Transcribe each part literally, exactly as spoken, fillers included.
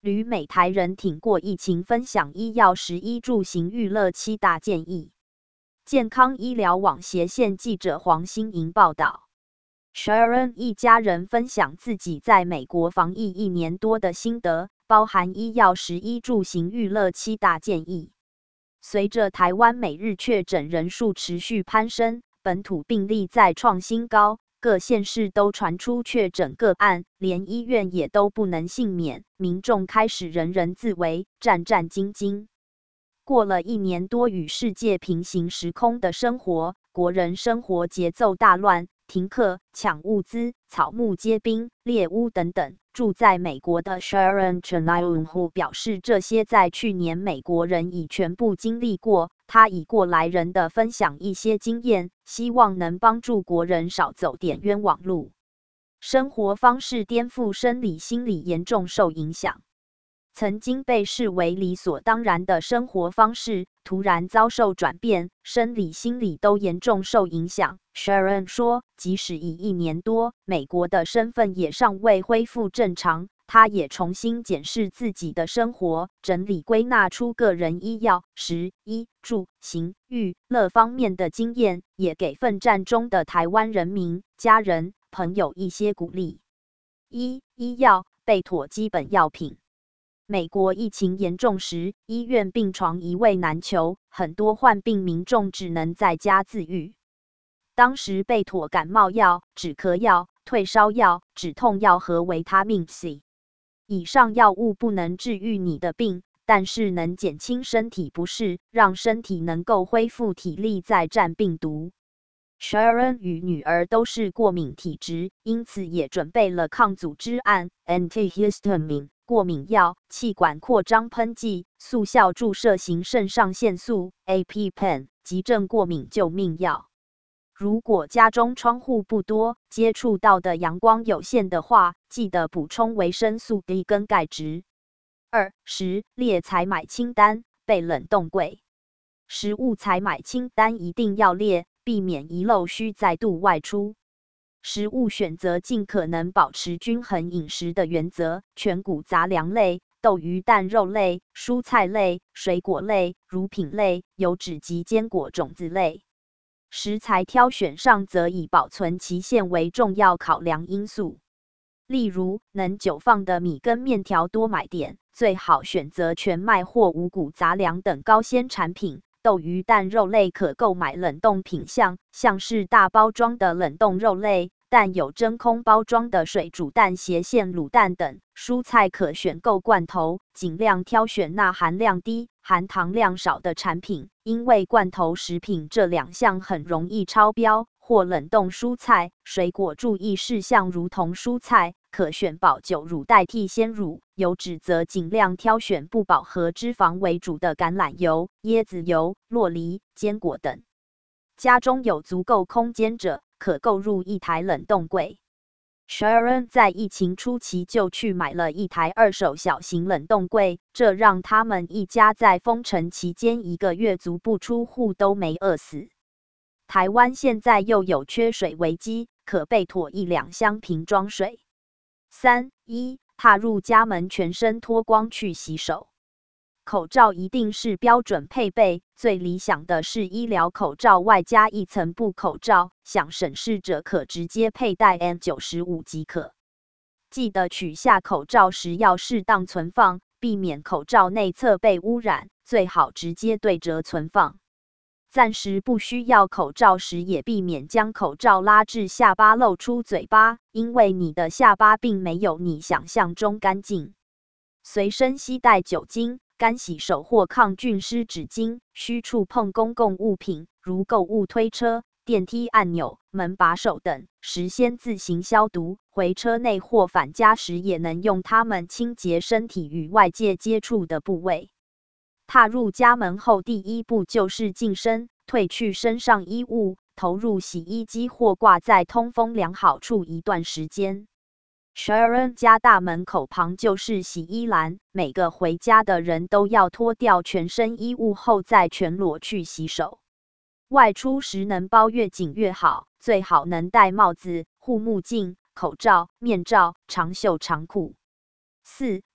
旅美台人挺过疫情，分享医药十一住行娱乐七大建议。健康医疗网斜线记者黄欣莹报道。Sharon 一家人分享自己在美国防疫一年多的心得，包含医药十一住行娱乐七大建议。随着台湾每日确诊人数持续攀升，本土病例再创新高，各县市都传出确诊个案，连医院也都不能幸免，民众开始人人自危，战战兢兢。过了一年多与世界平行时空的生活，国人生活节奏大乱，停课、抢物资、草木皆兵、猎巫等等。住在美国的 Sharon Chanaunhu 表示，这些在去年美国人已全部经历过。他以过来人的分享一些经验，希望能帮助国人少走点冤枉路。生活方式颠覆，生理心理严重受影响。曾经被视为理所当然的生活方式，突然遭受转变，生理心理都严重受影响。Sharon 说，即使已一年多，美国的身份也尚未恢复正常，他也重新检视自己的生活，整理归纳出个人医药、食、衣、住、行、娱乐方面的经验，也给奋战中的台湾人民、家人、朋友一些鼓励。一、医药备妥基本药品。美国疫情严重时，医院病床一位难求，很多患病民众只能在家自愈。当时备妥感冒药、止咳药、退烧药、止痛药和维他命 C。以上药物不能治愈你的病，但是能减轻身体不适，让身体能够恢复体力再战病毒。Sharon 与女儿都是过敏体质，因此也准备了抗组织胺 antihistamine 过敏药、气管扩张喷剂、速效注射型肾上腺素 A P P E N 急症过敏救命药。如果家中窗户不多，接触到的阳光有限的话，记得补充维生素 D 跟钙质。二、食列采买清单，备冷冻柜。食物采买清单一定要列，避免遗漏需再度外出。食物选择尽可能保持均衡饮食的原则，全谷杂粮类、豆鱼蛋肉类、蔬菜类、水果类、乳品类、油脂及坚果种子类。食材挑选上则以保存期限为重要考量因素。例如，能久放的米跟面条多买点，最好选择全麦或五谷杂粮等高纤产品。豆鱼蛋肉类可购买冷冻品项，像是大包装的冷冻肉类，但有真空包装的水煮蛋、斜线卤蛋等。蔬菜可选购罐头，尽量挑选钠含量低、含糖量少的产品，因为罐头食品这两项很容易超标。或冷冻蔬菜、水果注意事项如同蔬菜，可选保久乳代替鲜乳，油脂则尽量挑选不饱和脂肪为主的橄榄油、椰子油、酪梨、坚果等。家中有足够空间者，可购入一台冷冻柜。Sharon 在疫情初期就去买了一台二手小型冷冻柜，这让他们一家在封城期间一个月足不出户都没饿死。台湾现在又有缺水危机，可备妥一两箱瓶装水。三、一、踏入家门全身脱光去洗手。口罩一定是标准配备，最理想的是医疗口罩外加一层布口罩，想省事者可直接佩戴 N 九十五 即可。记得取下口罩时要适当存放，避免口罩内侧被污染，最好直接对折存放。暂时不需要口罩时，也避免将口罩拉至下巴露出嘴巴，因为你的下巴并没有你想象中干净。随身携带酒精、干洗手或抗菌湿纸巾，需触碰公共物品，如购物推车、电梯按钮、门把手等，时先自行消毒。回车内或返家时，也能用它们清洁身体与外界接触的部位。踏入家门后，第一步就是净身，褪去身上衣物，投入洗衣机或挂在通风良好处一段时间。Sharon 家大门口旁就是洗衣篮，每个回家的人都要脱掉全身衣物后再全裸去洗手。外出时能包越紧越好，最好能戴帽子、护目镜、口罩、面罩、长袖长裤。四、住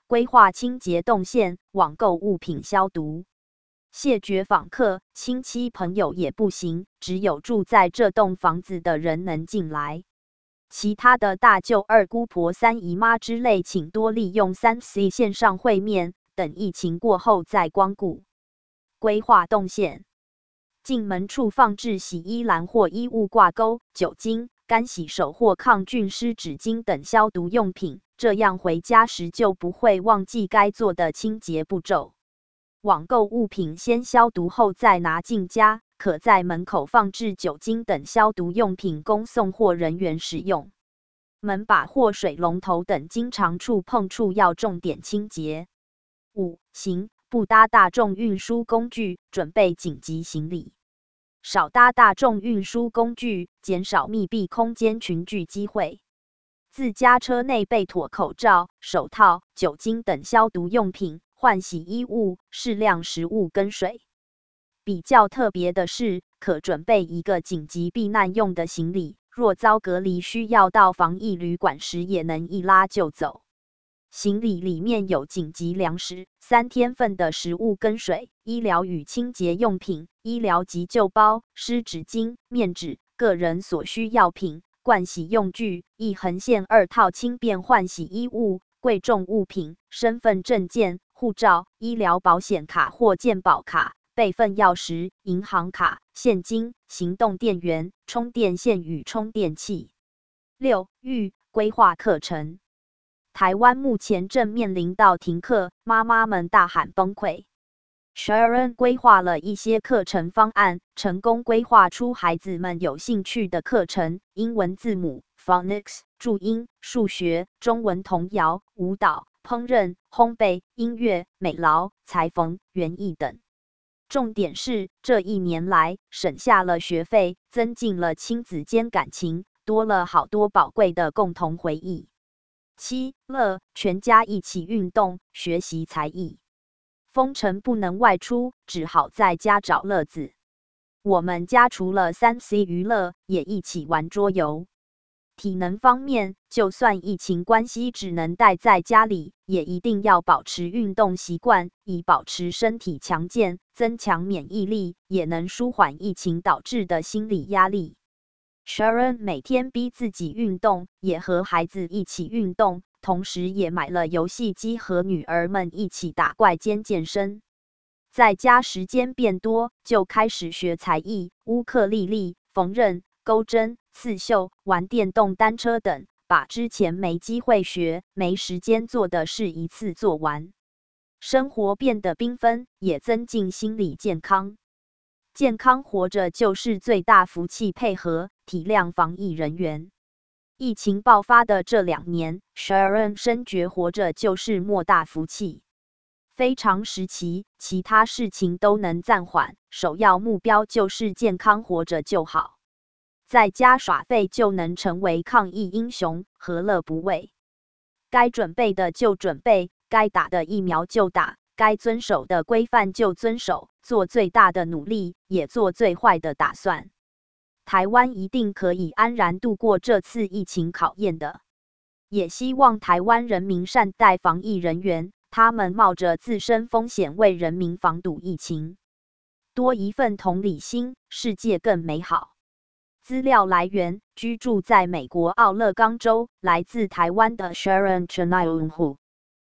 规划清洁动线，网购物品消毒。谢绝访客，亲戚朋友也不行，只有住在这栋房子的人能进来。其他的大舅、二姑婆、三姨妈之类，请多利用 三 C 线上会面，等疫情过后再光顾。规划动线，进门处放置洗衣篮或衣物挂钩、酒精、干洗手或抗菌湿纸巾等消毒用品，这样回家时就不会忘记该做的清洁步骤。网购物品先消毒后再拿进家，可在门口放置酒精等消毒用品供送货人员使用。门把或水龙头等经常触碰处要重点清洁。五、行，不搭大众运输工具，准备紧急行李。少搭大众运输工具，减少密闭空间群聚机会。自家车内备妥口罩、手套、酒精等消毒用品。换洗衣物、适量食物跟水。比较特别的是，可准备一个紧急避难用的行李，若遭隔离需要到防疫旅馆时，也能一拉就走。行李里面有紧急粮食、三天份的食物跟水、医疗与清洁用品、医疗急救包、湿纸巾、面纸、个人所需药品、盥洗用具、一横线二套轻便换洗衣物、贵重物品、身份证件、护照、医疗保险卡或健保卡、备份钥匙、银行卡、现金、行动电源、充电线与充电器。六、预规划课程。台湾目前正面临到停课，妈妈们大喊崩溃。Sharon 规划了一些课程方案，成功规划出孩子们有兴趣的课程，英文字母、phonics、注音、数学、中文童谣、舞蹈、烹饪、烘焙、音乐、美劳、裁缝、园艺等。重点是，这一年来省下了学费，增进了亲子间感情，多了好多宝贵的共同回忆。七、乐，全家一起运动，学习才艺。封城不能外出，只好在家找乐子。我们家除了 三 C 娱乐，也一起玩桌游。体能方面，就算疫情关系只能待在家里，也一定要保持运动习惯，以保持身体强健，增强免疫力，也能舒缓疫情导致的心理压力。Sharon 每天逼自己运动，也和孩子一起运动，同时也买了游戏机和女儿们一起打怪兼健身。在家时间变多，就开始学才艺，乌克丽丽、缝纫、钩针、刺绣、玩电动单车等，把之前没机会学、没时间做的事一次做完。生活变得缤纷，也增进心理健康。健康活着就是最大福气，配合体谅防疫人员。疫情爆发的这两年 ，Sharon 深觉活着就是莫大福气。非常时期，其他事情都能暂缓，首要目标就是健康活着就好。在家耍废就能成为抗疫英雄，何乐不为？该准备的就准备，该打的疫苗就打，该遵守的规范就遵守，做最大的努力，也做最坏的打算。台湾一定可以安然度过这次疫情考验的。也希望台湾人民善待防疫人员，他们冒着自身风险为人民防堵疫情。多一份同理心，世界更美好。资料来源：居住在美国奥勒冈州，来自台湾的 Sharon Chanailunhu。